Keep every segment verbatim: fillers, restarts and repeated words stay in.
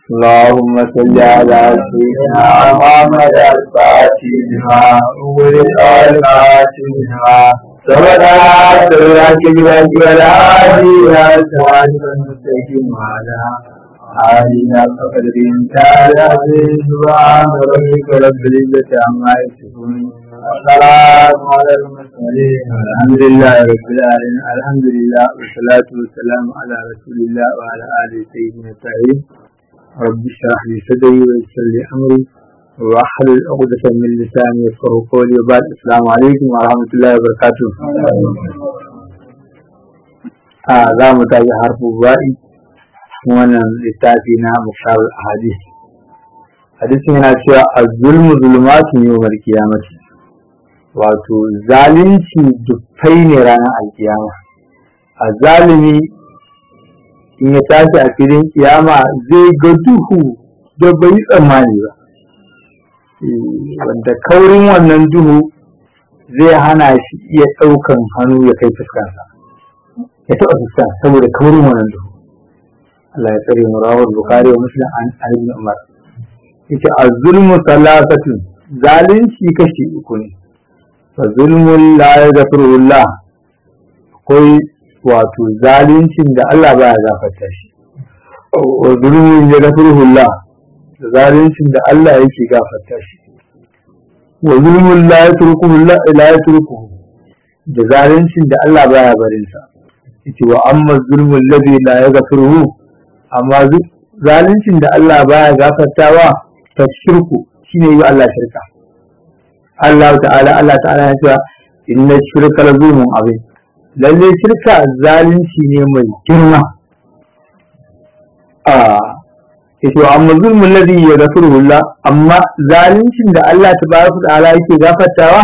اللهم صل على سيدنا محمد الفاتح لما أغلق والخاتم لما سبق صراط الحق والهادي إلى صراطك المستقيم وعلى آله فقدر تعالى سبحان ربك رب العزة عما يصفون والسلام على المرسلين والحمد لله رب العالمين. الحمد لله والصلاة والسلام على رسول الله وعلى آله سيدنا الطاهرين. رب اشرح لي صدري ويسر لي امري واحلل عقدة من لساني يفقهوا قولي. وبعد السلام عليكم ورحمة الله وبركاته. آه لا متاجه حرف الواء وانا لتاتينا مختار الاحاديث. حديث هنا شيء الظلم ظلمات يوم القيامة. wato zalunci dukkai ne ranar alkiyama. A zalimi in ya tashi a filin kiyama zai ga duhu da bai tsammani ba, wanda kaurin wannan duhu zai hana shi iya ɗaukan hannu ya kai fuskansa ya taɓa fuska saboda kaurin wannan duhu. Allah ya tsare mu. rawar Bukhari wa Muslim an ibn Umar yace az-zulmu salasatun, zalunci kashi uku ne. fa zulmun la yaghfiru Allah, akwai wato zaluncin da Allah baya gafarta shi, wa zulmun ya gafiruhu Allah, da zaluncin da Allah yake gafarta shi, wa zulmun la yatrukuhu Allah la yatrukuhu, da zaluncin da Allah baya barin sa. yace wa amma zulmul ladhi la yaghfiruhu, amma zaluncin da Allah baya gafartawa ta shirku, shine yi Allah shirka. Allah ta'ala Allah ta'ala ya ce inna shirka la zulmun azim, lalle shirka zalunci ne mai girma. a yace amma zulmul ladhi yaghfiruhu Allah, amma zaluncin da Allah tabaraka ta'ala yake gafartawa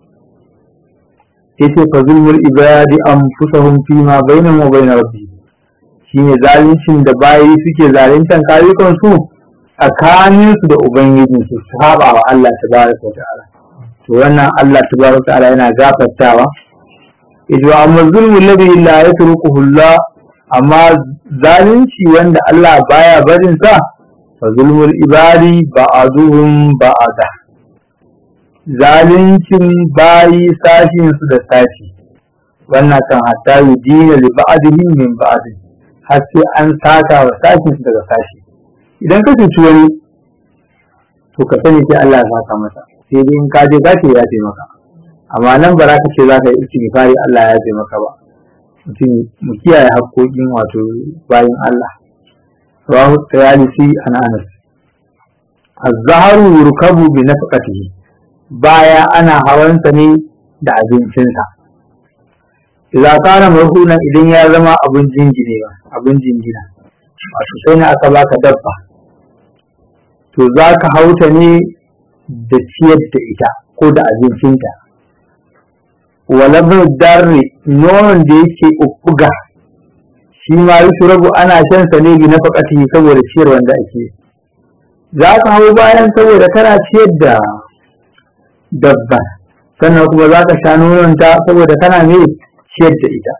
yace fa zulmul ibadi anfusahum fi ma bainahum wa bain rabbihim, shine zaluncin da bayi suke zaluntan kayukan su tsakanin su da ubangijin su, saba wa Allah tabaraka ta'ala. to wannan Allah tabaraka ta'ala yana gafartawa. idan amma zulmul ladhi la yatrukuhu Allah, amma zalunci wanda Allah baya barin sa fa zulmul ibadi ba'aduhum ba'ada, zaluncin bayi sashin su da sashi, wannan kan hatta yudina li ba'dihim min ba'd, har sai an saka wa sashin su daga sashi. idan ka cuci wani to ka sani sai Allah ya saka masa, sai dai in ka je ka ce ya taimaka, amma nan ba za ka ce za ka yi istighfari Allah ya taimaka ba. mutum mu kiyaye haƙƙoƙin wato bayin Allah. rawahu tayalisi an Anas. az-zaharu yurkabu bi nafqatihi, baya ana hawansa ne da abincinsa. idza kana marhunan, idan ya zama abun jinginewa abun jingina, wato sai na aka baka dabba to zaka hauta ne da ciyar da ita ko da abincinta. walabar darri, nonon da yake ukuga shi ma yi rabu ana shan sa ne bi na fakati saboda ciyar wanda ake. za ka hau bayan saboda kana ciyar da dabba, sannan kuma za ka sha nononta saboda kana ne ciyar da ita.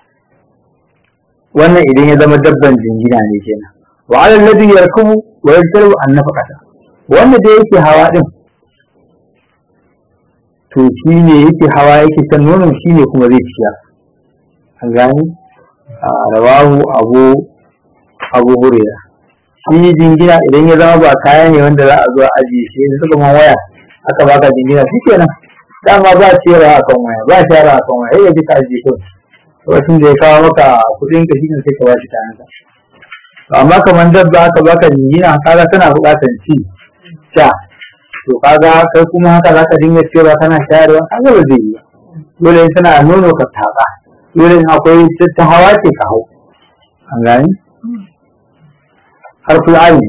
wannan idan ya zama dabban jingina ne kenan. wa alal ladhi yarkubu wa yajtaru an nafaqata, wanda da yake hawa din to shi ne yake hawa yake kan nonon, shi ne kuma zai ciya. an gani a rawahu abu abu hurera. shi jingina idan ya zama ba kaya ne wanda za a zo a ajiye shi, yanzu suka man waya aka baka jingina shi kenan, dama ba ciyarwa a kan waya ba shara a kan waya, ya ji ka ajiye shi wasu da ya kawo maka kudin ka shi ne sai ka bashi kayan ka. amma kamar dabba aka baka jingina kaga tana buƙatar ci sha, to kaga kai kuma haka zaka dinga cewa kana shayarwa, kaga ba zai yi ba. dole in tana nono ka taka, dole in akwai ta hawa ce ka hau. an gani harful ayn.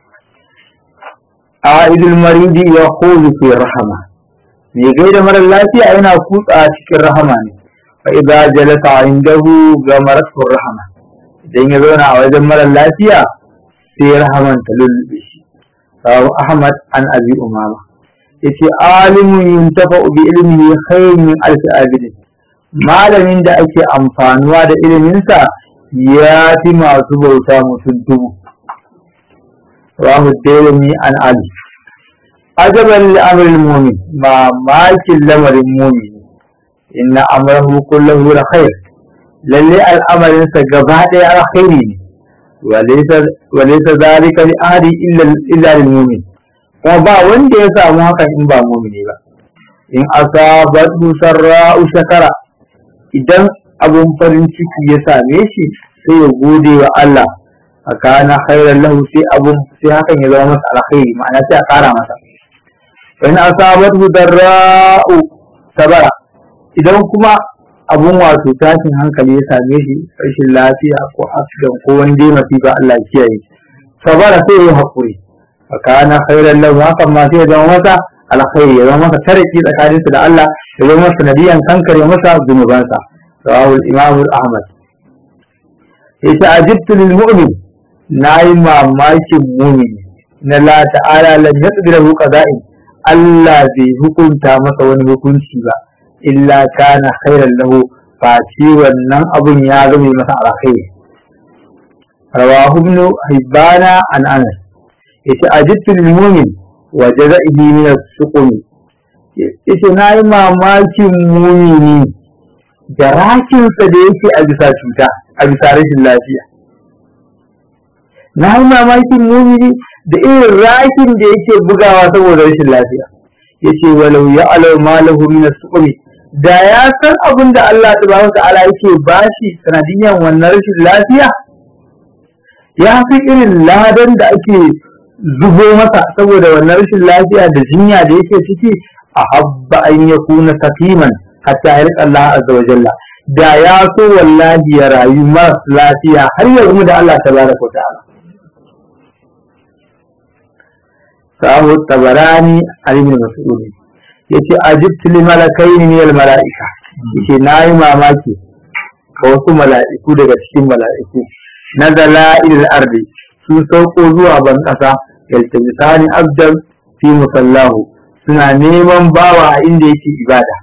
a'idul maridi ya khulu fi rahama, mai gaida mara lafiya yana kutsa cikin rahama ne. fa idza jalasa indahu gamaratu rahama, idan ya zauna a wajen mara lafiya sai rahaman ta lullube shi. rawu Ahmad an Abi Umama yace alimun yuntafa'u bi ilmihi khayrun min alf abid, malamin da ake amfanuwa da ilimin sa ya fi masu bauta mutum dubu. rawahu ad-Darimi an Ali. Ajaban li amri al-mu'min, ma makin lamarin mu'min, inna amrahu kulluhu khair, lalle al'amarin sa gaba daya alkhairi ne, walaysa walaysa zalika li ahadi illa illa lil mu'min, kuma ba wanda ya samu hakan in ba mu'mini ba. In asabatu sarra'u shakara, idan abun farin ciki ya same shi sai ya gode wa Allah, akana khairan lahu, sai abun sai hakan ya zama masa alkhairi, ma'ana sai a kara masa. in asabatu darra'u sabara, idan kuma abun wato tashin hankali ya same shi, rashin lafiya ko accident ko wani dai masifa, Allah ya kiyaye, sabara sai ya hakuri, akana khairan lahu, hakan ma sai ya zama masa alkhairi, ya zama masa tariki tsakaninsa da Allah, ya zama masa nadiyan kankare masa zunubansa. Rawahu al-Imam Ahmad. Yace ajibtu lil mu'min, nayi mamakin mu'mini, na la ta'ala lam yaqdiru qada'in, Allah bai hukunta masa wani hukunci ba, illa kana khairan lahu, fa ci wannan abun ya zama masa alkhairi. Rawahu Ibn Hibban an Anas. Yace ajibtu lil mu'min wa jaza'ihi min as-suqum, yace nayi mamakin mu'mini da rakinsa da yake a bisa cuta, a bisa rashin lafiya. Na yi mamakin mumini da irin rakin da yake bugawa saboda rashin lafiya. Yace walau ya alau malahu min as-suqmi, da ya san abin da Allah subhanahu wa ta'ala yake bashi sanadiyan wannan rashin lafiya, ya fi irin ladan da ake zubo masa saboda wannan rashin lafiya da jinya da yake ciki, ahabba an yakuna saqiman hatta ya riƙa Allah azza wa jalla, da ya so wallahi ya rayu maras lafiya har ya rumu da Allah tabaraka wa ta'ala. Sahu Tabarani Ali bin Mas'ud yace ajibtu li malakaini min al malaika, yace nayi mamaki ga wasu mala'iku daga cikin mala'iku, nazala ila ardi, sun sauko zuwa ban kasa, yaltabisani abdan fi musallahu, suna neman bawa a inda yake ibada.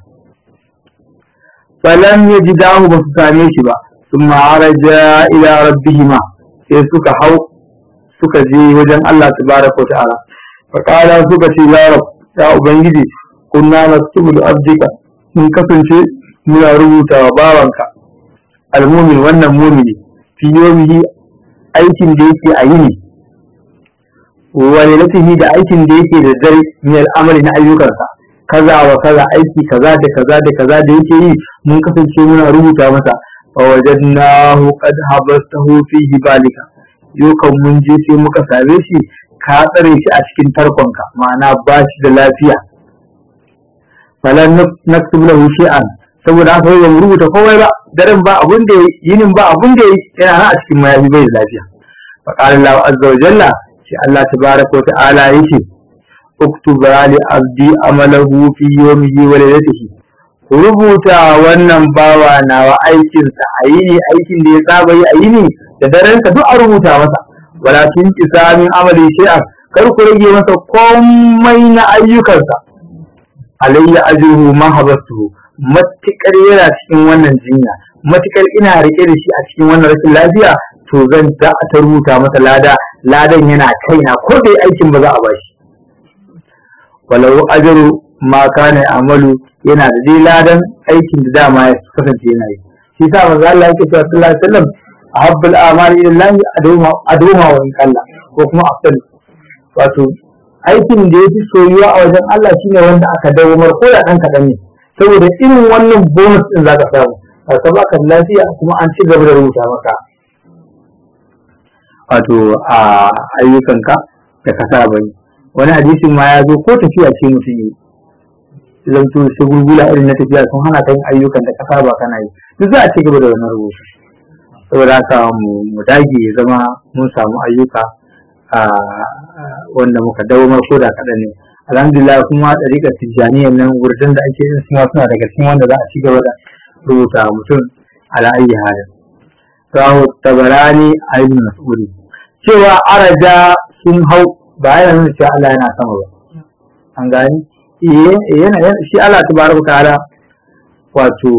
Falam yajidahu, ba su same shi ba, thumma araja ila rabbihima, sai suka hau suka je wajen Allah tabaraka wa ta'ala, fa qala suka ce ya rab, ya ubangiji, kunna naktubu li abdika, mun kasance muna rubuta wa bawanka almumin, wannan mumini, fi yawmihi, aikin da yake a yini, wa lailatihi, da aikin da yake da dare, min al'amali na ayyukansa, kaza wa kaza, aiki kaza da kaza da kaza da yake yi, mun kasance muna rubuta masa. Fa wajadnahu qad habastahu fi jibalika, yau kan mun je sai muka same shi ka tsare shi a cikin tarkonka, ma'ana ba shi da lafiya. Falan naktub lahu shay'an, saboda haka ba mu rubuta komai ba, daren ba abun da yinin ba abun da yana nan a cikin mayafi, bai da lafiya. Fa qala Allah azza wa jalla, shi Allah tabaraka wa ta'ala yake, uktub li abdi amalahu fi yawmihi wa laylatihi, rubuta wannan bawa nawa aikin sa a yini, aikin da ya saba yi a yini da daren ka duk a rubuta masa. Wala tun kisamin amali shay'an, kar ku rage masa komai na ayyukansa. Alayya ajruhu ma habastuhu, matikar yana cikin wannan jinya, matikar ina rike da shi a cikin wannan rashin lafiya, to zan ta rubuta masa lada, ladan yana kaina, ko dai aikin ba za a bashi. Walau ajru ma kana amalu, yana da dai ladan aikin da dama ya kasance yana yi. Shi sa manzo Allah yake cewa sallallahu alaihi wasallam, ahabbul a'mali ila Allah aduma aduma wa qalla, ko kuma afdal, wato aikin da yafi soyuwa a wajen Allah shine wanda aka dawo mar ko da dan kadan ne, saboda irin wannan bonus din zaka samu, ka baka lafiya kuma an ci gaba da rubuta maka wato a ayyukanka da ka saba yi. Wani hadisin ma ya zo ko tafiya ce mutum yi, zanto shi gurgula irin na tafiya sun hana ka yin ayyukan da ka saba kana yi, duk za a ci gaba da wannan rubutu. Saboda haka mu dage ya zama mun samu ayyuka wanda muka dawo ko da kaɗan ne. Alhamdulillah kuma ɗariƙar tijjaniyan nan gurdan da ake yin suna suna daga cikin wanda za a ci gaba da rubuta mutum ala ayyi halin. Rahu Tabarani a ibn Mas'ud cewa araja sun hau, ba yana nuna cewa Allah yana sama ba, an gani yana shi Allah tabaraka ta'ala, wato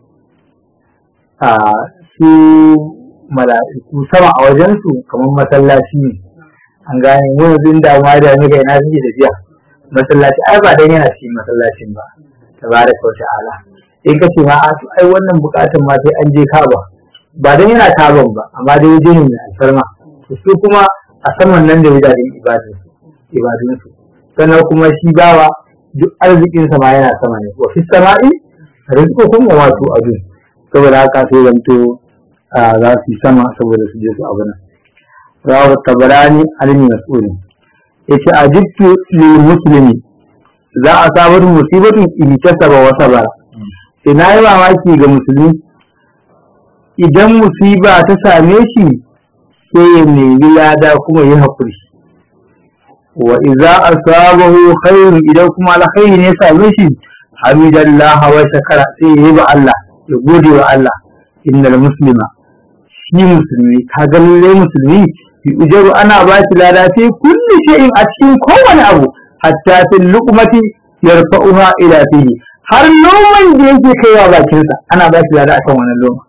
a su mala'iku sama a wajen su kamar masallaci ne, an gane mu yanzu inda ma da muka ina suke tafiya masallaci ai ba dan yana cikin masallacin ba tabaraka wa ta'ala in ka ce ma a to ai wannan bukatun ma sai an je Kaaba ba dan yana Kaaban ba amma dai waje ne mai alfarma to su kuma a saman nan da wajen ibadun su ibadun su sannan kuma shi bawa duk arzikin sa ma yana sama ne wa fi sama'i rizqukum wa ma tu'adun saboda haka sai zanto za su yi sama saboda su je su abu nan rawa tabarani alimi mas'ulin yace ajibtu lil muslimi za a sabar musibatun in kasaba wa sabara ina yi mamaki ga musulmi idan musiba ta same shi sai ya nemi lada kuma yi haƙuri wa idza asabahu khairun idan kuma alkhairi ne ya same shi hamidallahi wa shakara sai ya yi ba Allah ya gode wa Allah innal muslima shi musulmi ka ga lalle musulmi fi ujaru ana ba shi lada sai kulli shay'in a cikin kowane abu hatta fil luqmati yarfa'uha ila fihi har noman da yake kaiwa bakin sa ana ba shi lada akan wannan loma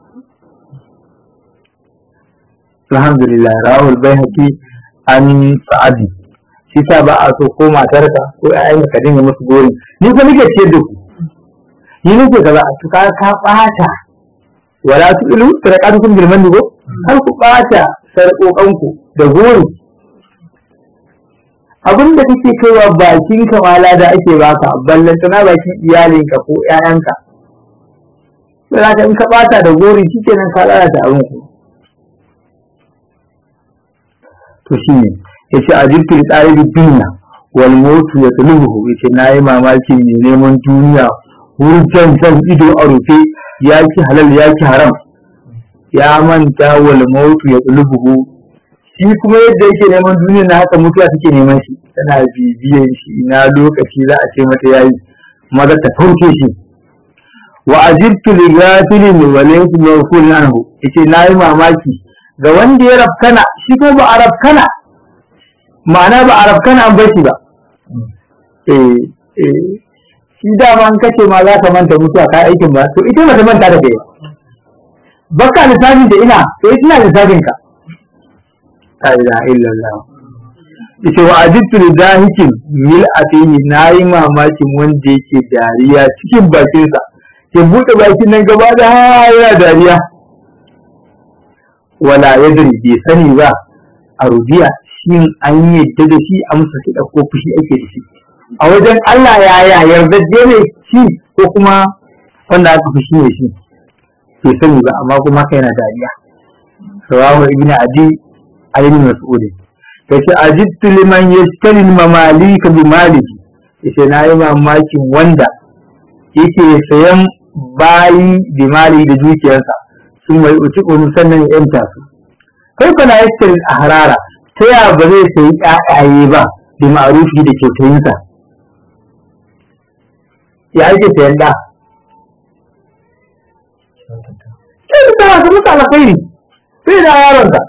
alhamdulillah rawul bayhaqi an sa'adi shi ta ba a so ko matarka ko ayyanka ka dinga musu gori ni ko nake ce da ku ni nake kaza to ka ka bata wala tu'ilu sadaqatukum bil manni go har ku bata sarƙoƙanku da gori abinda kake kaiwa bakin ka mala da ake baka ballan tana bakin iyalinka ko ƴaƴanka sai ka in ka bata da gori shikenan ka lalata abin ku to shine yace ajibtu li talibi dunya wal mautu yatlubuhu yace nayi mamaki ne neman duniya wurin san ido a rufe yaki halal yaki haram ya manta wal mautu yatlubuhu shi kuma yadda yake neman duniya na haka mutuwa take neman shi tana bibiyan shi ina lokaci za a ce mata yayi maza ta fauke shi wa ajibtu li ghafilin wa laysa mawqulun anhu yace nayi mamaki ga wanda ya rafkana shi ko ba a rafkana ma'ana ba a rafkana an bashi ba eh eh shi dama an kace ma za ka manta mutuwa ka aikin ba to ita ba ta manta da kai ba baka lissafi da ina to ina lissafin ka la ilaha illallah yace wa ajibtu li dahikin mil atini nayi mamakin wanda yake dariya cikin bakin sa ke bude bakin nan gaba da yana dariya wala yadri bi sani ba a rubiya shin an yadda da shi amsa ki dauko fushi ake da shi a wajen Allah ya ya yarda ne shi ko kuma wanda aka fushi ne shi bai sani ba amma kuma kai na dariya rawahu ibnu adi ayyun mas'ud yace ajibtu liman yashtari mamalik bi maliki yace nayi mamakin wanda yake sayan bayi bi mali da dukiyarsa sun mai uci ko sannan ya yanta su kai kana yashtari ahrara ta ya ba zai sayi ƴaƴaye ba bi ma'rufi da kyautayinsa ya yake sayan da sai da ka mutu alkhairi sai da yaronka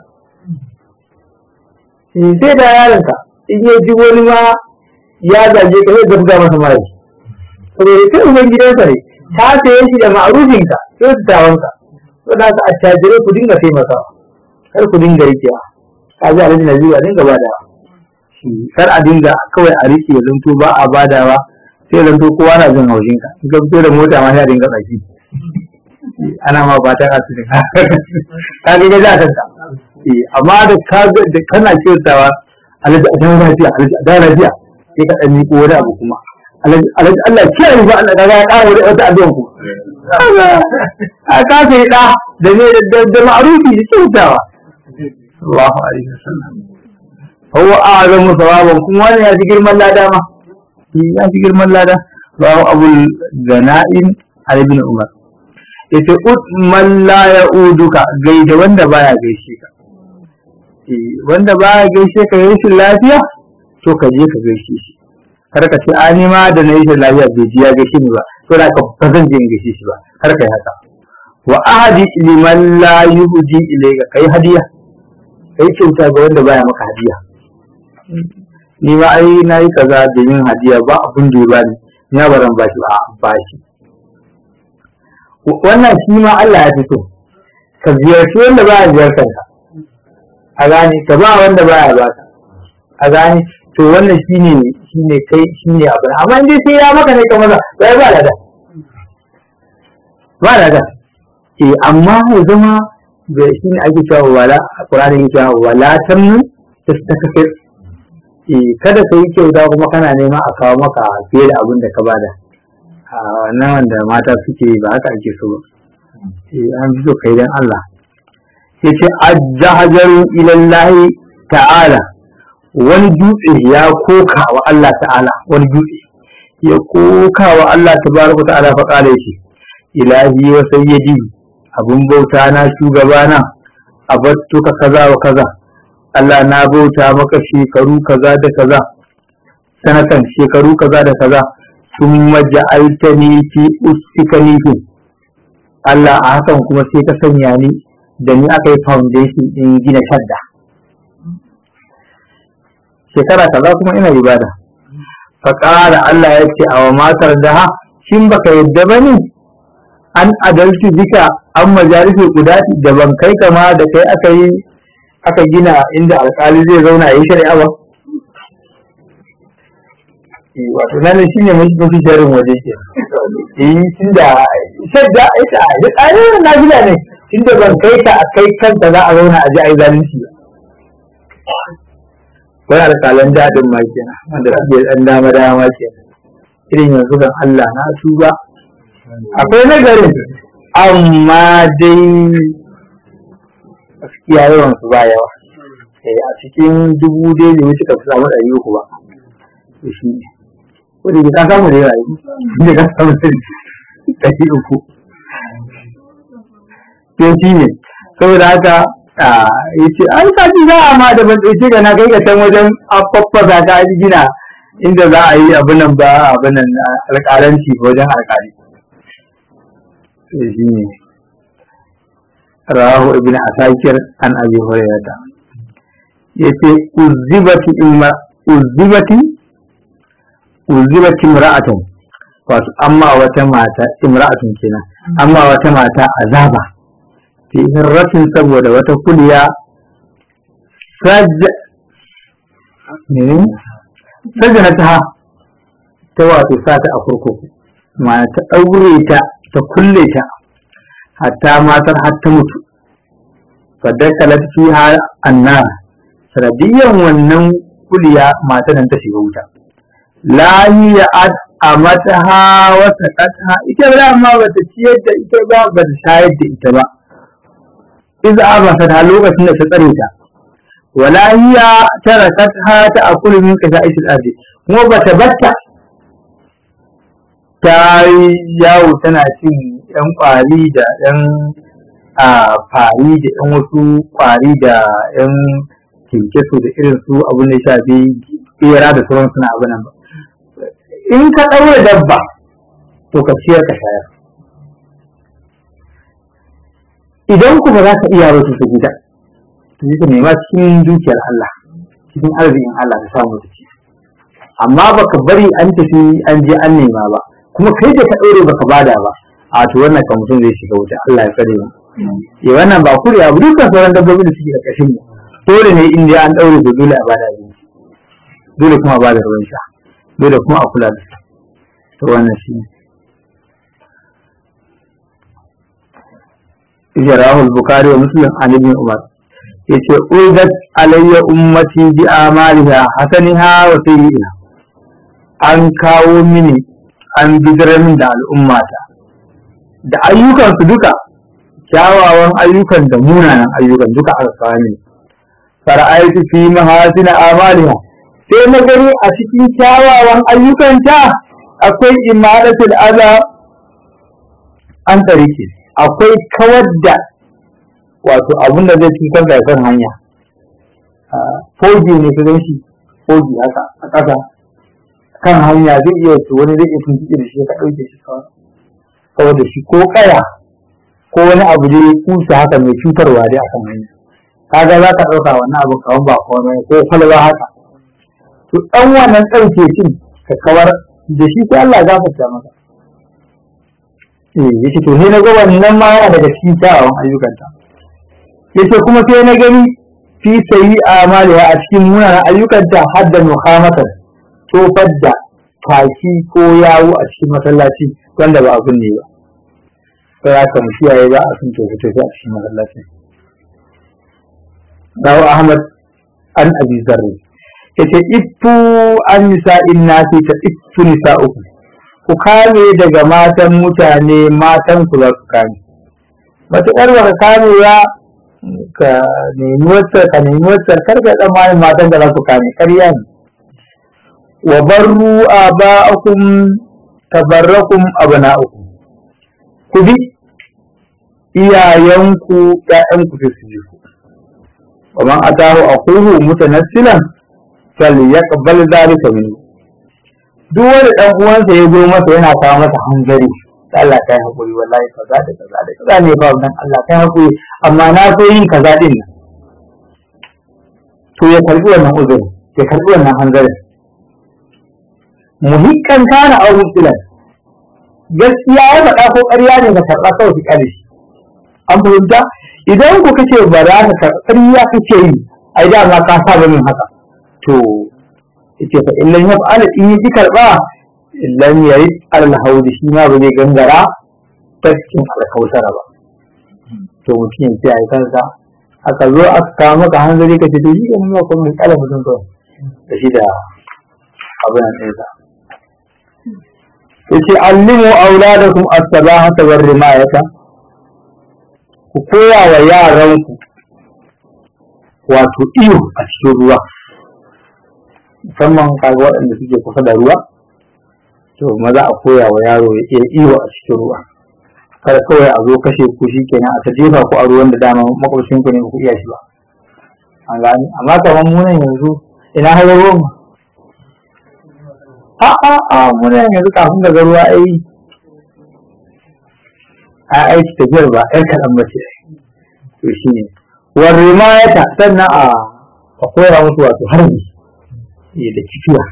sai da yaronka in ya ji wani ma ya zage ka zai zabga masa mari saboda kai uban gidansa ne ta saye shi da ma'rufinka sai su tawanka to da ka attajire ku dinga taimakawa kar ku dinga rikewa ka ji alhaji naziru a dinga badawa kar a dinga kawai a rike ya zanto ba a badawa sai zanto kowa na jin haushinka in ka fito da mota ma sai a dinga tsaki ana ma ba ta kasu ne ka ga za ka ta amma da ka da kana kyautawa alaji a dan lafiya alaji a dan lafiya sai ka dan miko wani abu kuma alaji alaji Allah kiyaye ba Allah daga ya kawo da wata addu'a ku a ka sai da da ne da ma'rufi da kyautawa Allahu alaihi wasallam huwa a'lamu sawaban kuma wannan ya ji girman lada ma ya ji girman lada rawu abul ganaim ibn umar yace ut man la ya'uduka gaida wanda baya gaishe ka eh wanda baya gaishe ka yayin shi lafiya to ka je ka gaishe shi kar ka ce ani ma da nayi shi lafiya bai ji ya gaishe ni ba to da ka ba zan je in gaishe shi ba kar kai haka wa ahadi liman la yuhdi ilayka kai hadiya kai kyauta ga wanda baya maka hadiya ni ma ai nayi kaza da yin hadiya ba abin da ya bani ni ba ran bashi ba bashi wannan shi ma Allah ya fito ka ziyarci wanda ba ya ziyartar ka a gane ka ba wanda ba ya ba ka a gane to wannan shine shine kai shine abu amma in dai sai ya maka ne kamar ba ba da ba da eh amma ya zama da shine ake cewa wala Qur'ani yake cewa wala tamnu tastakfir eh kada kai kyauta kuma kana nema a kawo maka fiye da abin da ka bada a wannan wanda mata suke ba haka ake so eh an fi so kai dan Allah yace ajjahajaru ila Allah ta'ala wani dutse ya koka wa Allah ta'ala wani dutse ya koka wa Allah tabaraka ta'ala fa kala yake ilahi wa sayyidi abun bauta na shugabana abattuka kaza wa kaza Allah na bauta maka shekaru kaza da kaza sanatan shekaru kaza da kaza thumma ja'altani fi ustikani Allah a hakan kuma sai ka sanya ni da ni aka yi foundation din gina shadda shekara kaza kuma ina ibada fa qala Allah ya ce aw matar daha shin baka yadda bane an adalci bika an majalisul qudati da ban kai kama da kai aka yi aka gina inda alƙali zai zauna yayin shari'a ba eh wato nan shine mun fi sharin waje ke eh tunda shadda ita da ƙarin na gida ne tunda ban kai ta kai kanta za a zauna a ji ai zalunci wani alƙalan daɗin ma kenan wanda suke ɗan dama dama kenan irin yanzu dan Allah na tuba akwai nagarin amma dai gaskiya yawan su ba yawa eh a cikin dubu dai ne wuce ka samu ɗari uku ba to shi ne ko da ka samu da yawa ne ka samu ɗari uku to shi ne saboda haka yace an kaji za a ma da ban dauke ga na kai ga can wajen afaffaza ka gina inda za a yi abin nan ba abin nan alƙalanci wajen alƙali shi ne rawahu ibn asakir an abi hurairah yace uzibati imma uzibati uzibati imra'atun wato amma wata mata imra'atun kenan amma wata mata azaba fi hirratin saboda wata kuliya saj ne sajnata ta wato sata a kurkuku ma ta daure ta ta kulle ta hatta matar hatta mutu fadakalat fiha annar sanadiyan wannan kuliya matan nan ta shiga wuta la hiya amataha wa saqatha ita ba amma ba ta ciyar da ita ba ba ta shayar da ita ba idza abasa ta lokacin da ta tsare ta wala hiya tarakatha ta akulu min qasa'is al-ardi kuma ba ta batta ta yawo tana cin yan kwari da yan fari da yan wasu kwari da yan kinkeso da irin su abin da shafi bera da sauran suna abin nan ba in ka ɗaure dabba to ka ciyar ka shayar idan ku ba za ka iya wasu su gida to yi ka nema cikin dukiyar Allah cikin arzikin Allah ka samu da ci amma baka bari an tafi an je an nema ba kuma kai da ka ɗaure baka bada ba a to wannan kan mutum zai shiga wuta Allah ya tsare mu eh wannan ba kuri abu dukkan sauran dabbobi da suke da kashin mu dole ne in dai an ɗaure su dole a bada abinci dole kuma a bada ruwan sha dole kuma a kula da su to wannan shi ne Ijarahu al-Bukhari wa Muslim an Ibn Umar yace udat alayya ummati bi amaliha hasaniha wa sayyiha an kawo mini an bidira min da al'ummata da ayyukan su duka kyawawan ayyukan da munanan ayyukan duka aka kawo mini fara'aytu fi mahasina amaliha sai na gani a cikin kyawawan ayyukanta akwai imadatul adha an tarike akwai kawar da wato abin da zai cutar da kan hanya fogi ne ka ganshi fogi haka a ƙasa kan hanya zai iya su wani zai iya tuntuɓe da shi ka ɗauke shi kawar da shi ko ƙaya ko wani abu da ya kusa haka mai cutarwa dai a kan hanya kaga za ka ɗauka wannan abu kawan ba komai ko kwalba haka to ɗan wannan ɗauke shi ka kawar da shi sai Allah ya gafarta maka eh yace to ne na ga wannan ma yana daga cikin kyawawan ayyukanta yace kuma sai na gani fi sayi amaliha a cikin munanan ayyukanta hadda muhammatar tofar da kaki ko yawo a cikin masallaci wanda ba abun ne ba sai aka mu kiyaye ba a sun tofe tofe a cikin masallaci. Dawo Ahmad an Abi Zarri yace ittu an nisa'in nasi ta ittu nisa'ukum, ku kame daga matan mutane, matan ku za su kame. Matuƙar ba ka kame ya ka nemi wacce ka nemi wacce karka tsammanin matan da za su kame, ƙarya ne. Wa barru aba'akum tabarrakum abna'ukum, ku bi iyayenku ƴaƴanku sai su ji ku. Wa man atahu aquhu mutanassilan falyaqbal dhalika minhu, duk wani dan uwansa ya zo masa yana kawo masa hanzari, Allah kai hakuri wallahi kaza da kaza da kaza ne ba dan Allah kai hakuri amma na so yin kaza din nan, to ya karbi wannan uzuri, ya karbi wannan hanzarin. Muhikkan kana aw mubtilan, gaskiya ya faɗa ko ƙarya ne ka karɓa kawai ki kare shi. An fahimta idan ku kace ba za ka karɓa ƙarya kake yi, ai da ma ka saba min haka, to yace fa illan yaf'ala in yi karɓa illan yarid al-hawd, shi ma ba zai gangara tafkin al-kausara ba. To mutum sai ai kansa aka zo aka kawo maka hanzari kace to yi mun ko mun kala mutum to da shi da abin nan ɗinsa. Yace allimu auladakum as-sabahata war rimayata, ku koya wa yaranku wato iyo a cikin ruwa, musamman kaga waɗanda suke kusa da ruwa, to maza a koya wa yaro ya iya iyo a cikin ruwa. Kada kawai a zo kashe ku shi kenan a ta jefa ku a ruwan da dama makwabcin ku ne ku iya shi ba, an gani. Amma kamar mu nan yanzu ina har ruwan ma a a a mu nan yanzu kafin daga ruwa ai a aiki tafiyar ba ƴar kaɗan ba ce, to shi ne war rimayata, sannan a a koya musu wato harbi da kifiya.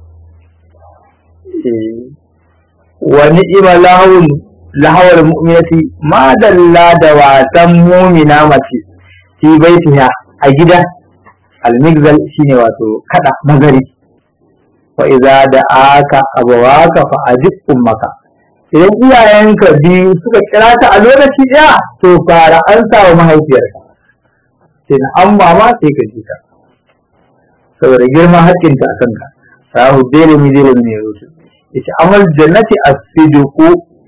Wa ni'ima lahawul lahawar mu'minati, ma dalla da wasan mu'mina mace fi baitiha a gida, al-migzal shine wato kada magari. Wa idza da aka abawaka fa ajib ummaka, idan iyayenka biyu suka kira ta a lokaci ɗaya to fara an sa wa mahaifiyarka, sai na an mama sai ka ji ta saboda girman haƙƙinta a kanka. Rahu dele mi dele mi rusu yace amal jannati as-sidqu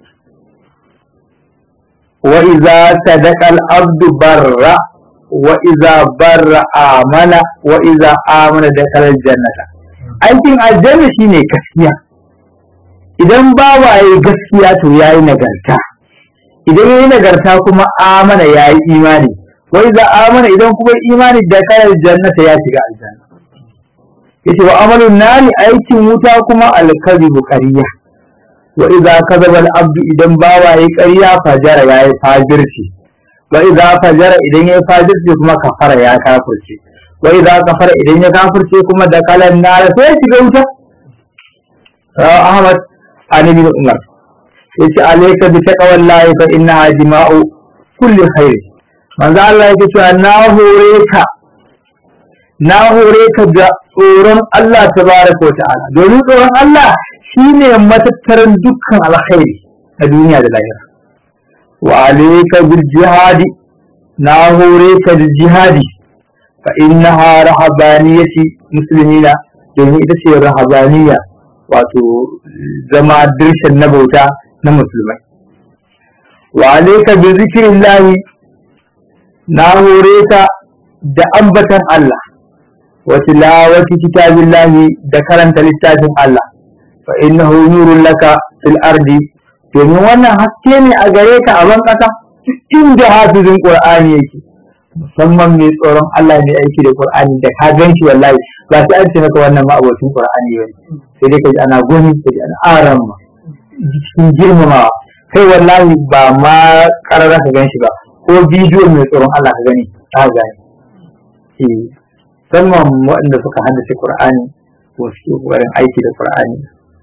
wa idza sadaqa al-abdu barra wa idza barra amana wa idza amana dakhala al-jannata. Aikin aljanna shine gaskiya, idan bawa yayi gaskiya to yayi nagarta, idan yayi nagarta kuma amana yayi imani, wa idza amana idan kuma imani dakhala al-jannata ya shiga aljanna. Yace wa amalun nari, aikin wuta kuma al-kadhibu qariya, wa idza kadhaba al-abdu idan bawa yayi ƙarya fajara yayi fajirci, wa idza fajara idan yayi fajirci kuma kafara ya kafirce, wa idza kafara idan ya kafirce kuma da kalan nar sai shiga wuta. Rawa Ahmad an ibn Umar yace alayka bi taqwallahi fa innaha dima'u kulli khair. Manzo Allah yake cewa na hore ka na hore ka ga tsoron Allah tabaraka wa ta'ala, domin tsoron Allah shine matattaran dukkan alkhairi a duniya da lahira. Wa alayka bil jihadi, na hore ka da jihadi, fa innaha rahabaniyati muslimina, domin ita ce rahabaniya wato zama dirshan na bauta na musulmai. Wa alayka bi zikrillahi, na hore ka da ambatan Allah, wa tilawati kitabillahi, da karanta littafin Allah, fa innahu nurun laka fil ardi, domin wannan haske ne a gare ka a ban kasa. Inda hafizin Qur'ani yake, musamman mai tsoron Allah ne aiki da Qur'ani, da ka ganshi wallahi ba sai an ce maka wannan ma abocin Qur'ani bane, sai dai kaji ana goni, kaji ana arama cikin girmamawa. Kai wallahi ba ma karara ka ganshi ba, ko bidiyo mai tsoron Allah ka gani ta gani. Eh, musamman waɗanda suka haddace Qur'ani ko suke kokarin aiki da Qur'ani.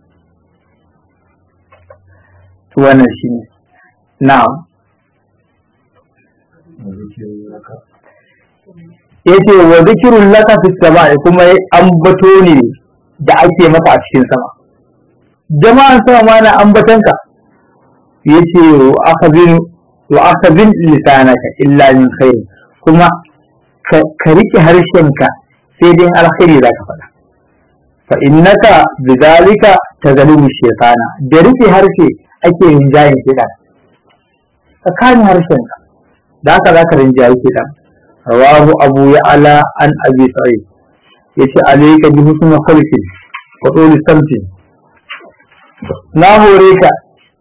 To wannan shine na'am. yace wa zikrul laka fi samai kuma ambato ne da ake maka a cikin sama jama'an sama ma na ambatanka yace wa akhadhin wa akhadhin lisanaka illa min khair kuma ka rike harshenka sai dai alkhairi zaka faɗa fa innaka bidhalika tazalimu shaytana da rike harshe ake rinjayin shaytan ka kame harshenka da haka zaka rinjayi shaytan rawahu abu ya'la an abi sa'id yace alayka bi husni khuluqi wa tuli samti na hore ka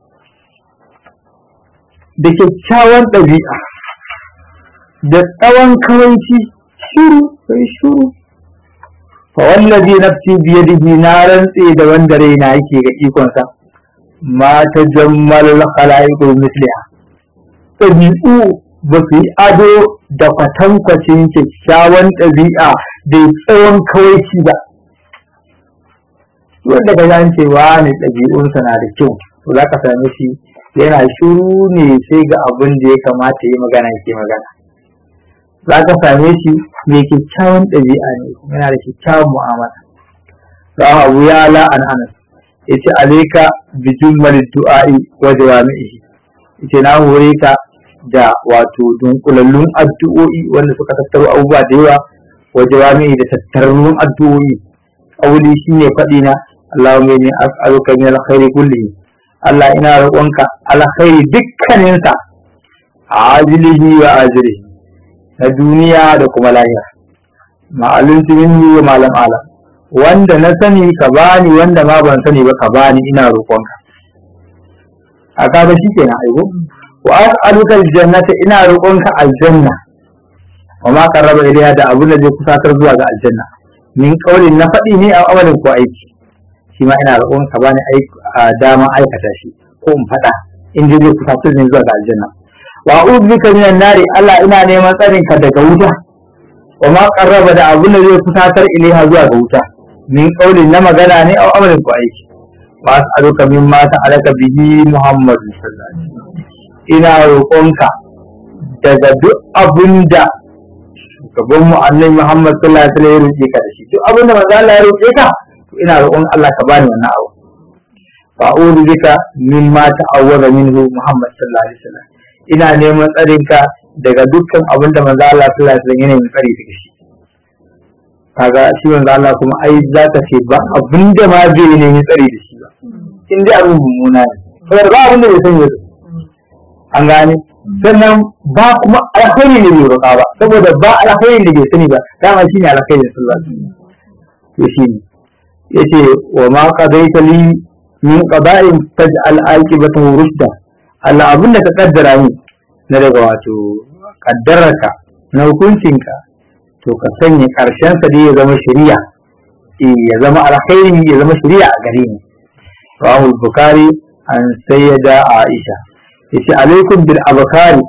da kyakkyawan ɗabi'a da tsawon kawanci shiru sai shiru fa wallazi nafsi biyadihi na rantse da wanda raina yake ga ikonsa ma tajammal khalaiqu misliha ɗabi'u ba su yi ado da kwatankwacin kyakkyawan ɗabi'a da tsawon kawaici ba wanda ka zan cewa ne ɗabi'unsa na da kyau to za ka same shi yana shiru ne sai ga abin da ya kamata yi magana yake magana za ka same shi mai kyakkyawan ɗabi'a ne yana da kyakkyawan mu'amala rawa abu ya la an anas yace alayka bi jummal du'a'i wa jawami'i yace na hore ka da wato dunkulallun addu'o'i wanda suka tattaro abubuwa da yawa wa jawami'i da tattarun addu'o'i kauli shine faɗi na Allahumma inni as'aluka min alkhairi kullihi Allah ina roƙonka alkhairi dukkaninsa ajilihi wa ajilihi na duniya da kuma lahira ma'aluntu minni wa malam alam wanda na sani ka bani wanda ma ban sani ba ka bani ina roƙonka a kaga shikenan aigo wa as'aluka aljannata ina roƙonka aljanna wa ma qarraba ilayha da abun da zai kusatar zuwa ga aljanna min kaulin na faɗi ne a amalin ko aiki shi ma ina roƙonka bani aiki dama aikata shi ko in faɗa in dai zai kusatar ne zuwa ga aljanna wa a'udhu bika minan nari Allah ina neman tsarin ka daga wuta wa ma qarraba da abun da zai kusatar ilaiha zuwa ga wuta min kaulin na magana ne a amalin ko aiki wa as'aluka mimma ta'alaka bihi Muhammadu sallallahu alaihi wasallam ina roƙonka daga duk abinda shugaban mu annabi Muhammad sallallahu alaihi wasallam ya roƙe ka da shi duk abinda manzo Allah ya roƙe ka to ina roƙon Allah ka bani wannan abu fa a'udhu bika mimma ta'awwada minhu Muhammad sallallahu alaihi wasallam ina neman tsarin ka daga dukkan abinda manzo Allah sallallahu alaihi wasallam ya nemi tsari daga shi kaga shi manzo Allah kuma ai za ka ce ba abinda ma bai nemi tsari da shi ba in dai abin mummuna ne saboda ba abinda bai sani ba an gane sannan ba kuma alkhairi ne bai roƙa ba saboda ba alkhairi da bai sani ba dama shine alkhairi sallallahu alaihi wasallam to shine yace wa ma qadaita li min qada'in taj'al aqibatahu rushda Allah abin da ka kaddara ni na daga wato kaddararka na hukuncinka to ka sanya karshen sa dai ya zama shari'a eh ya zama alkhairi ya zama shari'a a gare ni rawahu bukhari an sayyida aisha yace alaikum bil abkari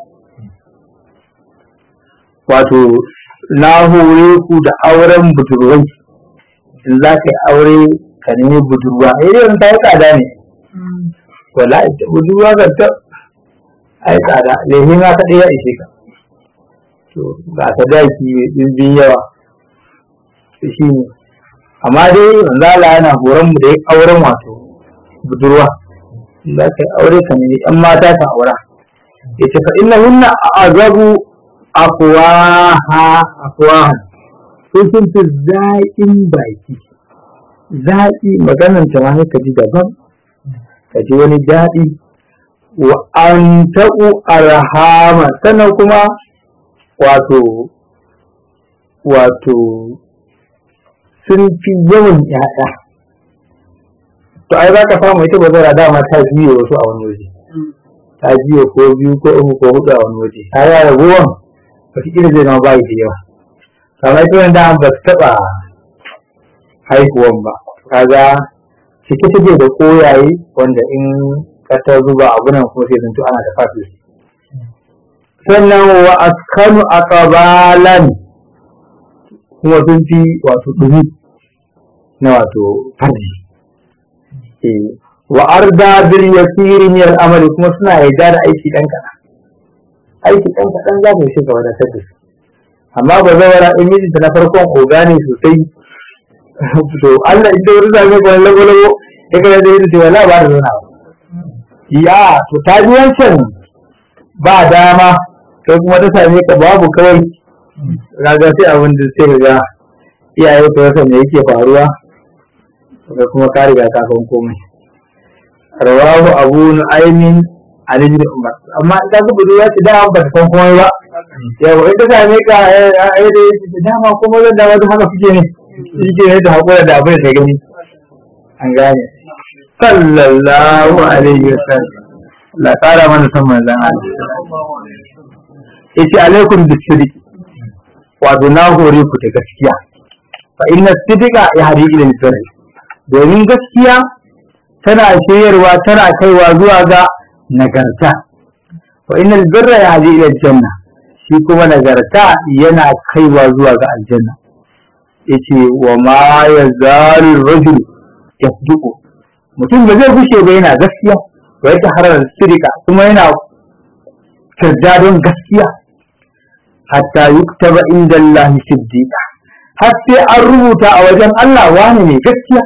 wato na hore ku da auren budurwai in za ka yi aure ka nemi budurwa irin ta yi tsada ne wallahi ta budurwa ga ta ai tsada lehi ma kaɗai ya ishe ka to ga ta daki ɗimbin yawa shi ne amma dai manzala yana horon mu da ya auren wato budurwa za ka yi aure ka ne yan mata ka aura ya ce fa inna hunna azabu afwaha afwahan sun sun fi zaƙin baki zaƙi maganan ta ma ka ji daban ka ji wani daɗi wa an taɓu arhama sannan kuma wato wato sun fi yawan ƴaƴa to ai za ka samu ita ba zai dama ta biyo wasu a wani waje ta biyo ko biyu ko uku ko hudu a wani waje ta yi raguwan wataƙila zai zama bayi da yawa kamar ita wanda ba su taɓa haihuwan ba kaga cike take da koyaye wanda in ka ta zuba abunan kuma sai zanto ana da fafi sannan wa askanu aqbalan kuma sun fi wato dumi na wato farji wa arda bil yasiri min al amali kuma suna yarda da aiki dan kana aiki dan kadan za mu shiga wadatar da su amma ba zawara in mijinta na farkon ogane sosai to Allah ita wani zame ko lago lago ya kada da yadda sai wala ba da zauna ya to ta ji wancan ba dama kai kuma ta same ka babu kawai raga sai abin da sai ga iyaye ta wasa me yake faruwa da kuma ka riga ka san komai rawahu abu nu'aymin an ibn umar amma in ka ga budurwa ce da ba ta san komai ba yawa ita ta same ka ai da dama kuma zan da wani haka suke ne yake ne da hakura da abin da gani an gane sallallahu alaihi wasallam la kara mana san manzon Allah yace alaikum bisirri wato na hore ku da gaskiya fa inna sidqa yahdi ila al-birr domin gaskiya tana shayarwa tana kaiwa zuwa ga nagarta wa inna al-birra yahdi ila al-janna shi kuma nagarta yana kaiwa zuwa ga aljanna yace wa ma yazalu rajul yasduqu mutum ba zai gushe ba yana gaskiya wa yata harar sirika kuma yana kirdadon gaskiya hatta yuktaba inda Allah siddiqa har sai an rubuta a wajen Allah wani ne gaskiya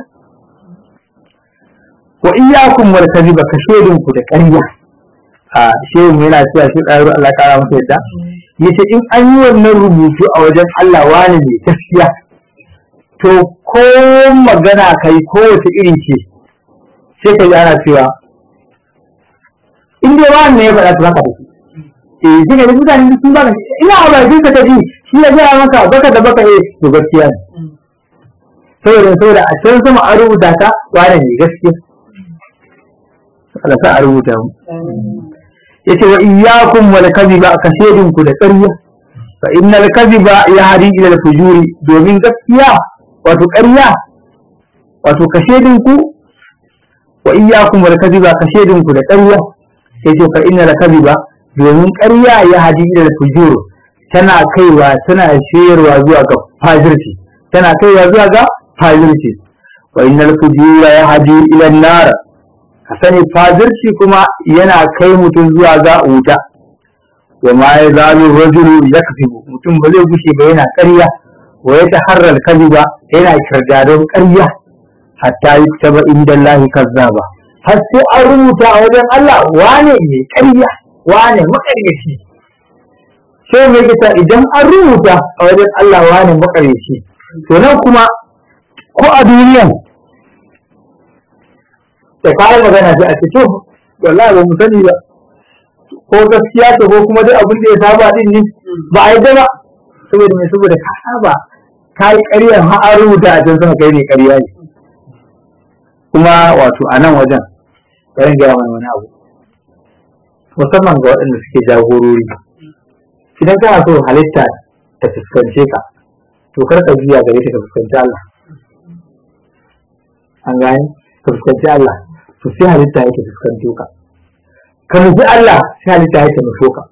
wa iyyakum wal kadhiba ka shedin ku da ƙarya a shehu yana cewa shi ɗayar Allah kara masa yadda yace in an yi wannan rubutu a wajen Allah wani ne gaskiya to ko magana kai ko wata iri ce sai ka ji ana cewa in dai wani ne ya faɗa to haka take eh sai ga mutane sun ba ina a bakin ka taji shi ya ga maka baka da baka eh to gaskiya ne saboda saboda a can sama an rubuta ka wani ne gaskiya Allah ka a rubuta mu yace wa iyyakum wal kadhiba kashedin ku da ƙarya fa innal kadhiba yahdi ila al fujuri domin gaskiya wato ƙarya wato kashedin ku wa iyyakum wal kadhiba kashedin ku da ƙarya yace fa innal kadhiba domin ƙarya yahdi ila al fujur tana kaiwa tana shayarwa zuwa ga fajirci tana kaiwa zuwa ga fajirci wa innal fujura yahdi ila an-nar ka sani fajirci kuma yana kai mutum zuwa ga wuta wa ma ya zalu rajulu yakzibu mutum ba zai gushe ba yana ƙarya wa ya taharra al-kadhiba yana kirdadon ƙarya hatta yuktaba inda Allah kazzaba har sai an rubuta a wajen Allah wane ne ƙarya wane makaryaci sai mai kita idan an rubuta a wajen Allah wane makaryaci to nan kuma ko a duniyan da kayan magana sai a ce to wallahi ba mu sani ba ko gaskiya ce ko kuma dai abin da ya saba din ne ba a yi ba saboda mai saboda ka saba ka yi ƙaryar har an rubuta a can sama kai ne ƙarya ne kuma wato a nan wajen kayan gaya mana wani abu musamman ga waɗanda suke jagorori idan kana so halitta ta fuskance ka to kar ka juya gare ta ka fuskanci Allah an gane ka fuskanci Allah to sai halitta yake fuskanto ka ka nufi Allah sai halitta yake nufo ka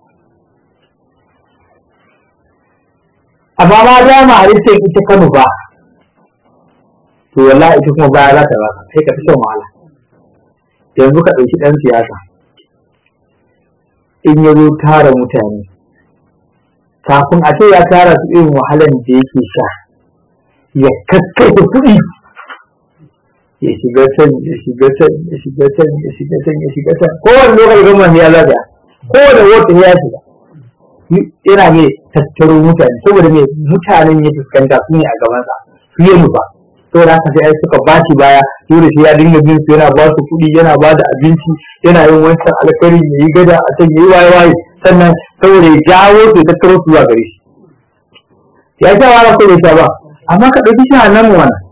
amma ma dama halittar ita ka nufa to wallahi ita kuma baya za ta baka sai ka fi shan wahala yanzu ka ɗauki ɗan siyasa in ya zo tara mutane kafin a ce ya tara su irin wahalan da yake sha ya kakkaita kuɗi ya shiga can ya shiga can ya shiga can ya shiga can ya shiga can kowane lokacin gwamnati ya zaga kowane wata ya shiga yana mai tattaro mutane saboda mai mutanen ya fuskanta su ne a gabansa su yi nufa saboda haka sai ai suka ba shi baya dole sai ya dinga bin su yana ba su kuɗi yana ba da abinci yana yin wancan alkhairi ya yi gada a can ya yi waye waye sannan saboda ya jawo su ya tattaro su zuwa gare shi ya sha wala ko bai sha ba amma ka ɗauki shi a nan mu wannan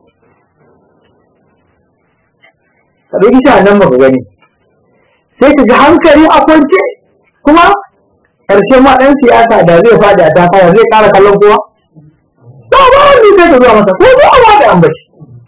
ka ɗauki shi a nan ba ka gani sai ka ga hankali a kwance kuma ƙarshen ma ɗan siyasa da zai faɗi a takara zai ƙara kallon kowa ba ba wani sai ka zuwa masa ko zuwa ba da an bashi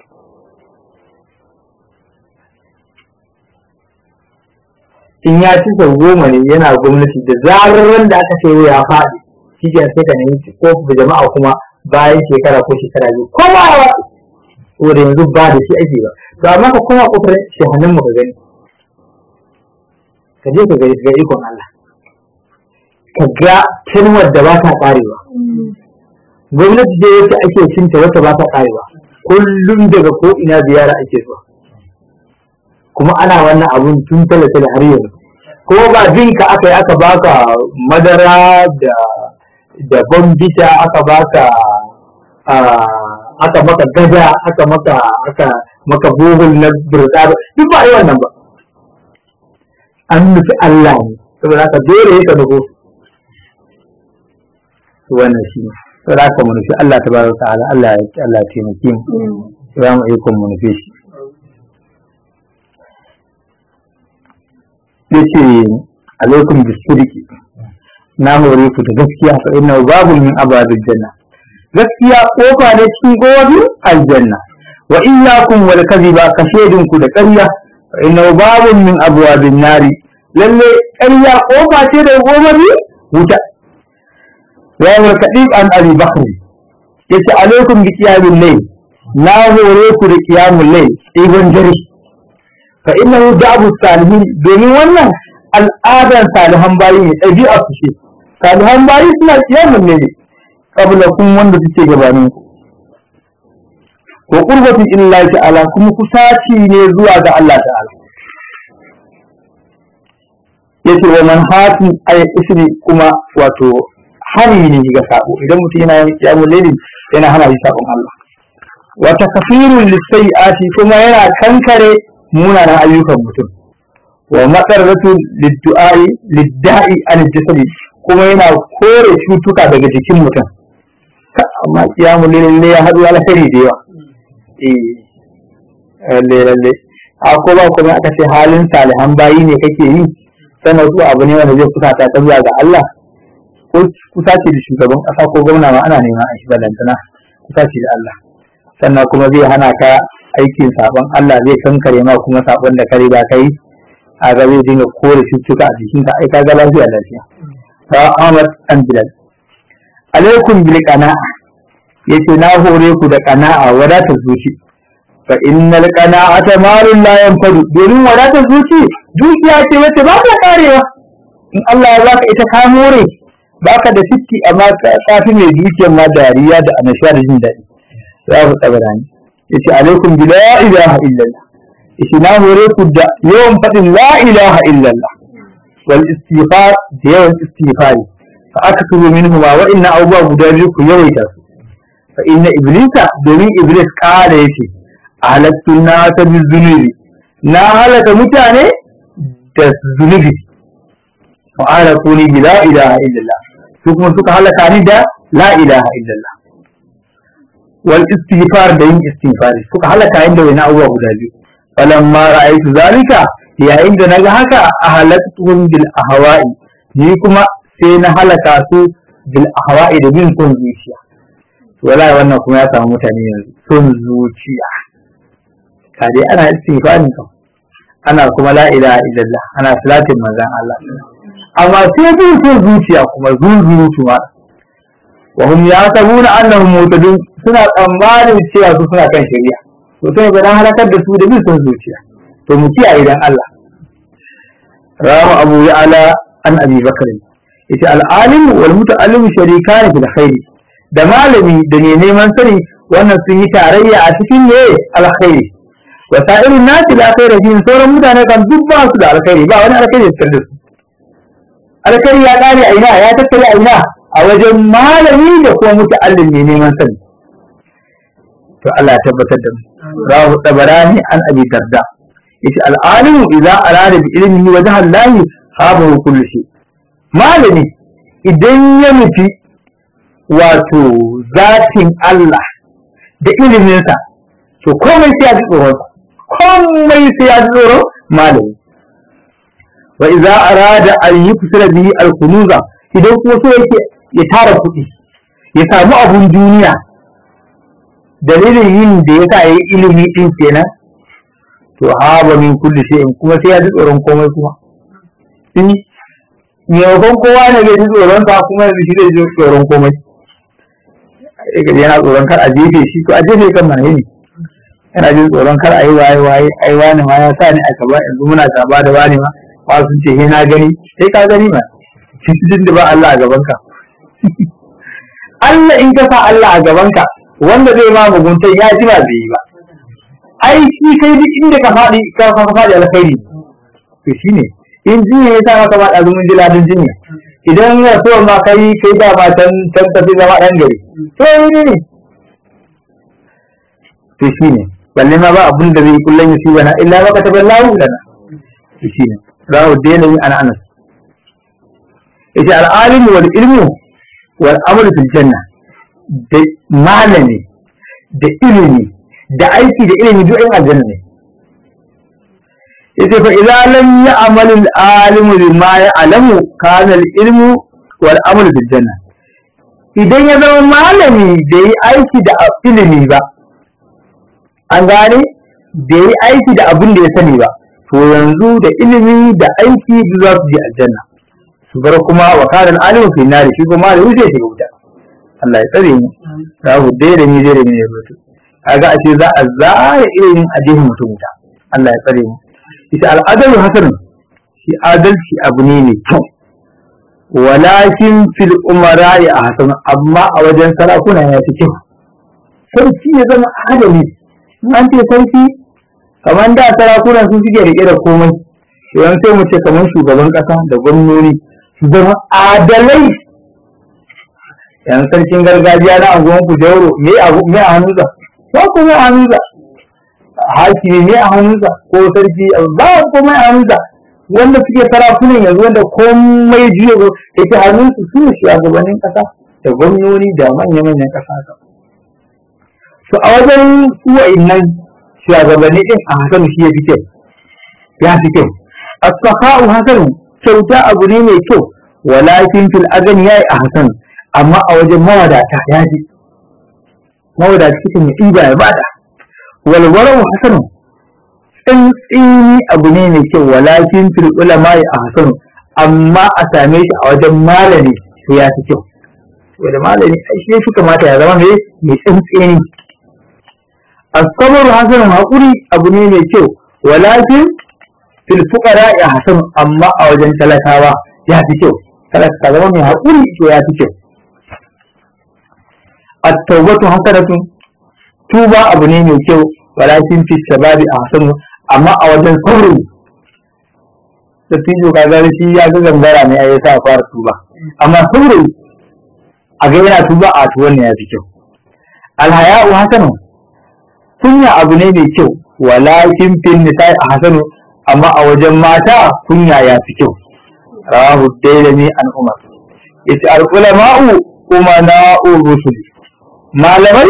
in ya ci sau goma ne yana gwamnati da zarar da aka ce ya faɗi shi ke sai ka nemi ko da jama'a kuma bayan shekara ko shekara biyu ko ba ya wasu saboda yanzu ba da shi ake ba to amma ka koma kofar shehanin mu ka gani ka je ka gani ga ikon Allah ka ga kalmar da ba ta karewa gwamnati da wacce ake cinta wata ba ta karewa, kullum daga ko ina ziyara ake zuwa, kuma ana wannan abun tun talata da har yanzu. Ko ba jinka aka yi aka baka madara da da bombita, aka baka aka maka gada, aka maka aka maka bohol na burda, duk ba yi wannan ba. An nufi Allah ne, saboda haka dole ya ka nufo wannan shi ne. Saboda haka mu nufi Allah tabaraka ta'ala, Allah ya Allah ya taimake mu, ya mu ikon mu nufi shi. Yace alaikum bisidiki, na hore ku da gaskiya, fa inna babu min ababil janna, gaskiya kofa ne cikin gobin aljanna. Wa iyyakum wal kadhiba, kashedin ku da ƙarya, fa inna babu min abwabin nari, lalle ƙarya kofa ce da gobin wuta. Ya wa kadib an abi bakr, yace alaikum bi qiyamil layl, na hore ku da qiyamul layl, ibn dare. Fa innahu da'bu salihin, domin wannan al'adar salihan bayi ne, ɗabi'a su ce. Salihan bayi suna kiyamun ne kabla kun wanda suke gabanin ku. Wa qurbatin illahi ta'ala, kuma kusaci ne zuwa ga Allah ta'ala. Yace wa manhatin ay isri, kuma wato hari ne ga sabo. Idan mutum yana yin kiyamun laili yana hana shi sabon Allah. Wa takfirul lisayyiati, kuma yana kankare munanan ayyukan mutum. Wa matsarratu liddu'ai lidda'i an jasadi, kuma yana kore cutuka daga jikin mutum. Amma kiyamu lalle ya haɗu alkhairi da yawa. Eh lalle lalle a ko ba kuma aka ce halin salihan bayi ne kake yi, sannan su abu ne wanda zai kusata ta zuwa ga Allah, ko kusace da shugaban ƙasa ko gwamna ma ana neman a shi balantana kusace da Allah. Sannan kuma zai hana ka aikin sabon Allah, zai kankare ma kuma sabon da kare ba kai, a ga zai dinga kore cutuka a jikinka, ai ka ga lafiya lafiya. Ba Ahmad an Bilal, alaikum bil qana'a, yace na hore ku da qana'a, wadatar zuci. Fa innal qana'ata malun la yanfadu, domin wadatar zuci dukiya ce wacce ba ta karewa. In Allah ya baka ita ka more, baka da sitti amma ka fi mai dukiyar ma dariya da annashuwa da jin daɗi. Ya fi tsabarani. Yace alaikum bi la ilaha illallah, yace na hore ku da yawan faɗin la ilaha illallah wal istighfar, da yawan istighfari. Fa akthuru minhu ma wa inna abubuwa guda biyu ku yawaita su. Fa inna iblisa, domin iblis kada yace halattu nasa bi zunubi, na halaka mutane da zunubi. Fa alakuni bi la ilaha illallah, su kuma suka halaka ni da la ilaha illallah wal istighfar, da yin istighfari, suka halaka inda wani abubuwa guda biyu. Falamma ra'aytu zalika, yayin da naga haka, ahalaktuhum bil ahwa'i, ni kuma sai na halaka su bil ahwa'i da bin son zuciya. Wallahi wannan kuma ya samu mutane yanzu, son zuciya. Kade ana istighfari kam, ana kuma la ilaha illallah, ana salatin manzon Allah, amma sai bin son zuciya kuma zuzurutu ma. Wa hum yasabuna annahum mutadun, suna tsammanin cewa su suna kan shari'a. To sai ga dan halakar da su da bin son zuciya. To mu kiyaye dan Allah. Rawa Abu Ya'la an Abi Bakr, yace al-alim wal muta'allim sharikan fil khair, da malami da ne neman sani wannan sun yi tarayya a cikin ne alkhairi. Wa sa'irun nasi la khaira fi, sauran mutane kan duk ba su da alkhairi, ba wani alkhairi da su. Alkhairi ya kare a ina, ya tattare a ina, a wajen malami da kuma muta'allim ne neman sani. To Allah ya tabbatar da mu. Rawu Tabarani an Abi Darda, yace al-alimu idza arada bi ilmihi wa jahallahi habu kullu shay. Malami idan ya nufi wato zatin Allah da iliminsa, to komai sai ya ji tsoron, komai sai ya ji tsoron malami. Wa idza arada an yufsira bihi al-kunuza, idan kuma so yake ya tara kuɗi, ya samu abun duniya, dalilin yin da ya sa ya yi ilimi ɗin kenan, to haba min kulli shay'in, kuma sai ya ji tsoron komai kuma. In maimakon kowa ne zai ji tsoron sa, kuma yanzu shi zai ji tsoron komai. Yana tsoron kar a jefe shi, to a jefe kan mana ne. Yana jin tsoron kar a yi waye waye, ai wani ma ya sa ni a gaba, yanzu muna gaba da wani ma, ba sun ce na gani, sai ka gani ma. Cikin da ba Allah a gaban ka. Allah in ka sa Allah a gabanka wanda zai ma muguntan ya ji ba zai yi ba ai shi kai duk inda ka faɗi ka faɗi alkhairi to shine in jinya ya sa maka ba da zumun jiladin jinya idan ya so ma kai kai da ba tan tan tafi zama dan gari to ne ne to shine balle ma ba abun da zai kullun yi bana illa ma ka taballahu lana to shine rawu dena yi ana anas ita al-alim wal ilmu wal amal fil janna da malami da ilimi da aiki da ilimi duk in aljanna ne yace fa idza lam ya'mal al-alimu bima ya'lamu kana al-ilmu wal amal fil janna idan ya zama malami da yi aiki da ilimi ba an gane da yi aiki da abin da ya sani ba to yanzu da ilimi da aiki duk za su je aljanna su bar kuma wa kana al-alimu fi nar shi kuma malami zai shiga wuta Allah ya tsare mu rahu dai da ni dai da ni ne rubutu kaga a ce za a zaya ilimin addinin mutum wuta Allah ya tsare mu ita al'adalu hasan shi adalci abu ne mai kyau walakin fil umara ya hasan amma a wajen sarakuna ya fi kyau sarki ya zama adali an ce sarki kamar da sarakuna sun suke rike da komai yawan sai mu ce kamar shugaban kasa da gwamnoni su zama adalai yan sarkin gargajiya na anguwan ku jauro me a me a hannunsa ba ku me a hannunsa hakimi ne a hannunsa ko sarki ba ko mai a hannunsa wanda suke sarakunan yanzu wanda komai jiya ko yake hannunsu su ne shugabannin kasa da gwamnoni da manyan manyan kasa ka to a wajen su wa'innan shugabanni din a hasan shi ya fi kyau ya fi kyau as-sakha'u hasan kyauta abu ne mai kyau walakin fil agani yayi a hasan amma a wajen mawadata ya ji mawadata cikin ya ɗiba ya bada walwaran hasanu tsantsini abu ne mai kyau walakin fil ulama ya hasanu amma a same shi a wajen malami to ya fi kyau wanda malami shi shi kamata ya zama mai mai tsantsini as-sabr hasanu hakuri abu ne mai kyau walakin fil fuqara ya hasanu amma a wajen talakawa ya fi kyau kada ka zama mai hakuri to ya fi kyau at-tawbatu hasanatun tuba abu ne mai kyau walakin fi shababi ahsanu amma a wajen sauri da tijo ka gani shi ya ga gangara ne ya sa fara tuba amma sauri a ga yana tuba a to wannan ya fi kyau al-haya'u hasanun kunya abu ne mai kyau walakin fi nisa'i ahsanu amma a wajen mata kunya ya fi kyau rawahu dailami an umar yace al-ulama'u umana'u rusuli malamai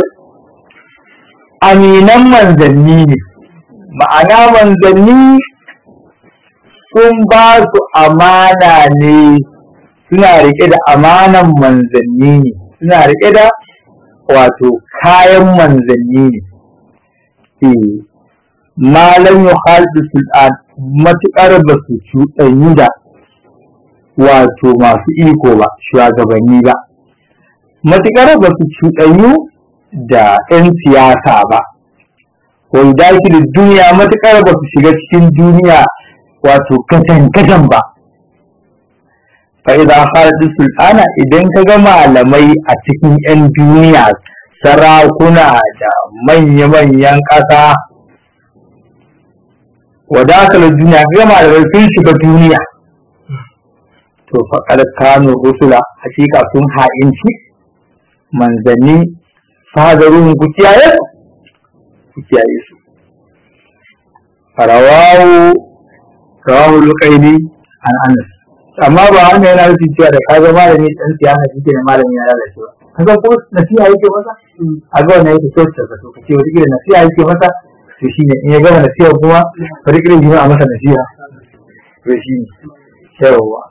aminan manzanni ne ma'ana manzanni sun ba su amana ne suna rike da amanan manzanni ne suna rike da wato kayan manzanni ne malam yuhaldu sultan matuƙar ba su cuɗanyi da wato masu iko ba shugabanni ba matuƙar ba su cuɗanyu da 'yan siyasa ba wai dashi da duniya matuƙar ba su shiga cikin duniya wato katan-katan ba fa'iza halin sultana idan ka ga malamai a cikin 'yan duniya sarakuna da manya-manyan ƙasa wadatar duniya ka ga malamai sun shiga duniya to faƙar kano rusula hakika sun ha'inci manzanni fadaruhun ku kiyaye ku kiyaye su rawahu rawahu luqayni an anas amma ba wanda yana rubuta cewa da kaga malami dan siyasa shike ne malami ya lalace ba kaga ko nasiha yake masa a ga wannan yake kyautar ka to kace wata kila nasiha yake masa to shine in ya gama nasiha kuma bari kila jima a masa nasiha to shine yawa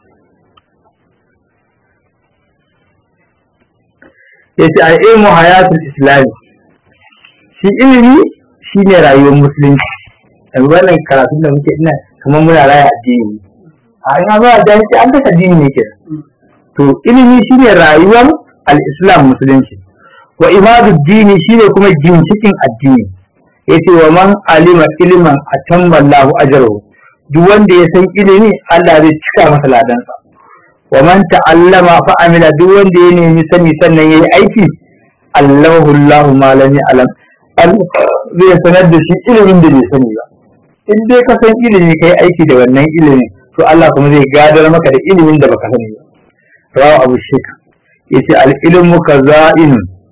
yace al-ilmu hayatul islam shi ilimi shine rayuwar musulunci yanzu wannan karatun da muke ina kamar muna raya addini a ina ba da shi an ta addini ne ke to ilimi shine rayuwar al-islam musulunci wa imadu dini shine kuma ginshikin addini yace wa man alima ilman atamma Allahu ajruhu duk wanda ya san ilimi Allah zai cika masa ladansa wa man ta'allama fa amila duk wanda ya nemi sani sannan yayi aiki Allahu Allahu malami alam zai sanar da shi ilimin da bai sani ba. In dai ka san ilimi kai aiki da wannan ilimin to Allah kuma zai gadar maka da ilimin da baka sani ba. Rawa Abu Sheka yace al ilmu kaza'in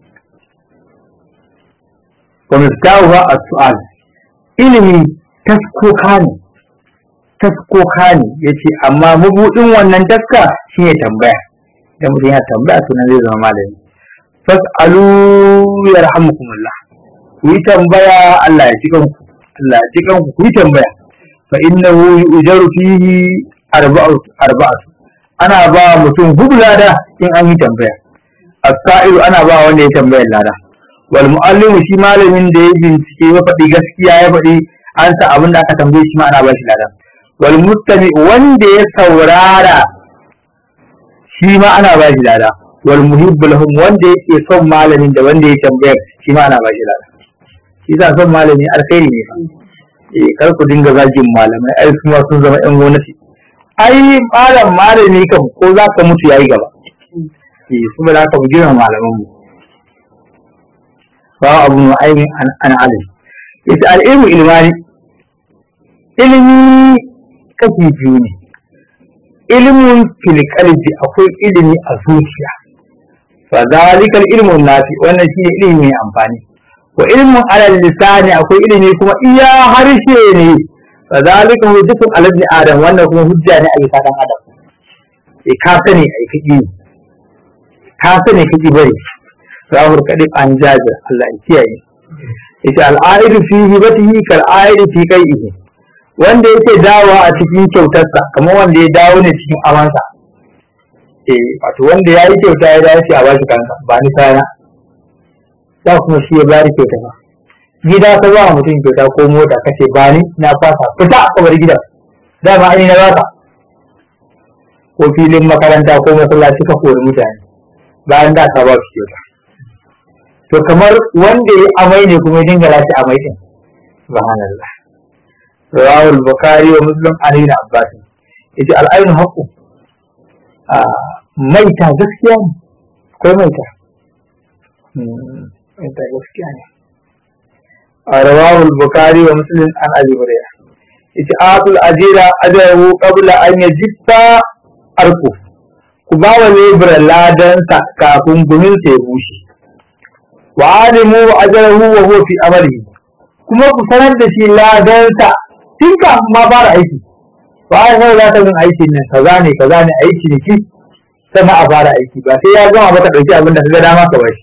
wa miftahuha as-su'al. Ilimi taskoka ne taskoka ne yace amma mabudin wannan taska shine tambaya. Idan mutum ya tambaya to nan zai zama malami. Fas'alu yarhamukumullah. Ku yi tambaya Allah ya ji kanku Allah ya ji kanku ku yi tambaya fa innahu yujaru fihi arba'atu arba'atu ana ba mutum hudu lada in an yi tambaya. As-sa'ilu ana ba wanda ya tambaya lada. Wal muallimu shi malamin da ya bincike ya faɗi gaskiya ya faɗi an sa abin da aka tambaye shi ma ana ba shi lada. Wal mustami wanda ya saurara shi ma ana ba shi lada. Wal muhibbu lahum wanda yake son malamin da wanda ya tambaya shi ma ana ba shi lada. Shi za son malami alkhairi ne eh kar ku dinga zagin malamai ai kuma sun zama ƴan gwamnati. Ai malam malami kam ko za ka mutu yayi gaba eh kuma za ka gina malaman mu. Fa abu nu'aymin an an alim yace al-ilmu ilmani ilimi kashi biyu ne. Ilmun fil qalbi akwai ilimi a zuciya fa zalikal ilmu nafi wannan shine ilimi mai amfani. Wa ilmun alal lisani akwai ilimi kuma iya harshe ne fa zalika hujjatun ala ibn adam wannan kuma hujja ne a bisa dan adam. Eh ka sani ai kiji ka sani kiji bari rahur kadib an jaja Allah ya kiyaye. Ita al-aidu fi hibatihi kal aidu fi qaihi wanda yake dawo a cikin kyautarsa kamar wanda ya dawo ne cikin amansa. Eh wato wanda yayi kyauta ya dawo shi a bashi kansa ba ni kana da kuma shi ya bari kyauta ba. Gida ka ba mutum kyauta ko mota kace ba ni na fasa fita a bar gidan dama ai na baka. Ko filin makaranta ko masallaci ka kori mutane bayan da ka ba su kyauta. To kamar wanda ya amai ne kuma ya dinga lati amai din subhanallah. Rawahu al-Bukhari wa Muslim an ibn Abbas yace al-aynu haqqu maita gaskiya ne ko maita maita gaskiya ne. Rawahu al-Bukhari wa Muslim an Abi Hurairah yace atul ajira ajaru qabla an yajiffa arku ku ba wa lebra ladansa kafin gumin sa ya bushe. Wa alimu ajrahu wa huwa fi amalihi kuma ku sanar da shi ladansa tun kafin ma fara aiki. Ba ai sai za ta yin aikin nan kaza ne kaza ne aiki ne ki sannan a fara aiki ba sai ya gama ba ka dauki abin da ka ga dama ka bashi.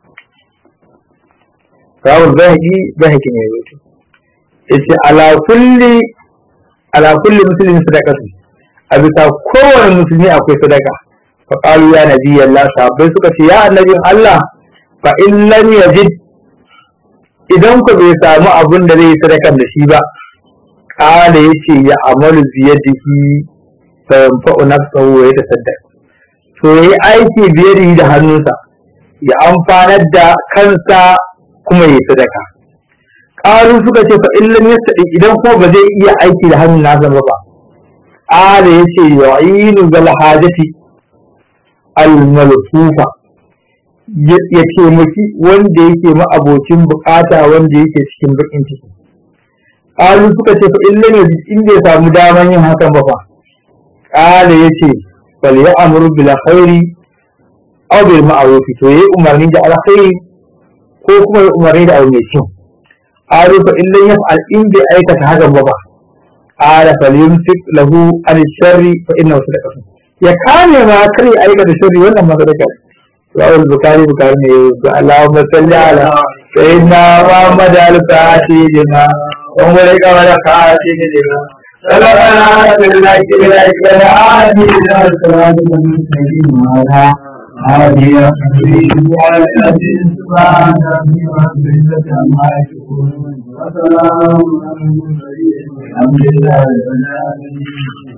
Rawul bahiki bahiki ne yace yace ala kulli ala kulli muslimin sadaqatu a bisa kowane musulmi akwai sadaka. Fa qalu ya nabi Allah sahabbai suka ce ya annabin Allah fa in lam yajid idan ku bai samu abin da zai sadakan da shi ba qala yace ya amalu biyadihi fa yanfa'u nafsahu wa yatasaddaq to yayi aiki biyadi da hannunsa ya amfanar da kansa kuma yayi sadaka. Qalu suka ce fa in lam yastadi idan ko ba zai iya aiki da hannun nasa ba ba qala yace yu'inu bil hajati al malfufa ya taimaki wanda yake ma'abocin bukata wanda yake cikin bakin ciki. Ƙalu suka ce fa illa ne in bai samu daman yin hakan ba fa ƙala yace bal ya'muru bil khairi aw bil ma'ruf to yayi umarni da alkhairi ko kuma yayi umarni da abu mai kyau. Ƙalu fa illa yaf'al in bai aikata hakan ba fa ƙala fal yumsik lahu an sharri fa innahu sadaqatu ya kame ma kar ya aikata sharri wannan ma sadaka. رواه البخاري بخاري اللهم صل على سيدنا محمد الفاتح لما أغلق والخاتم لما سبقنا بالحق بالحق والعافية والصلاة والسلام على هذه الحبيب وعلى آله سبحان ربك رب العزة عما يصفون وسلام على المرسلين والحمد لله رب العالمين.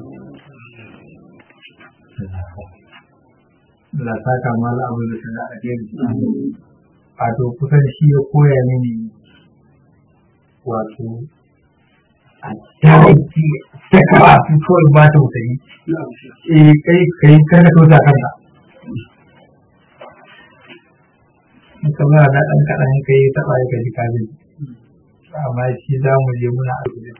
Allah ta kama abin da sana a gari wato kusan shi ya koya mini wato jahilci ta karatu kawai ba tausayi eh kai kai kada kauta kanka kamar da ɗan kaɗan kai taɓa ya gaji kaji amma shi za mu je muna